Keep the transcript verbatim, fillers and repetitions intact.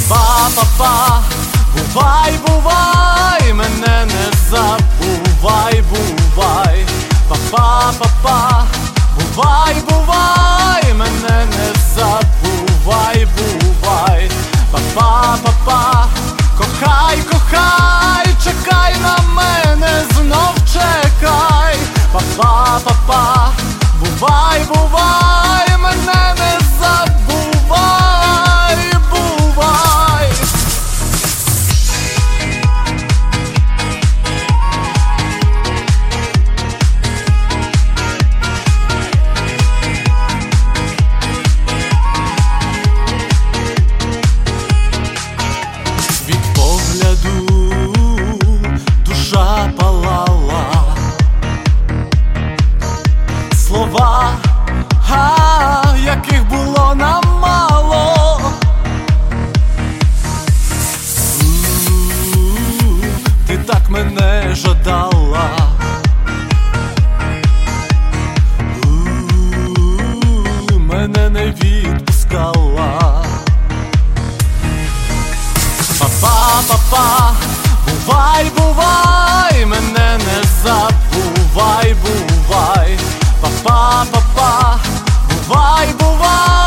Па-па-па, бувай, бувай, мене не забувай, бувай. Па-па-па-па, бувай, бувай, мене не забувай, бувай. Па-па-па-па, кохай, кохай, чекай на мене, знов чекай. Па-па-па-па, бувай, бувай, мене не забувай, бувай. Від погляду душа палала, слова, а, яких було нам мало. У-у-у, ти так мене жадала. У-у-у, мене не відпускала. Па-па-па-па, бувай, бувай, мене не забувай, бувай. Па-па-па-па, бувай, бувай.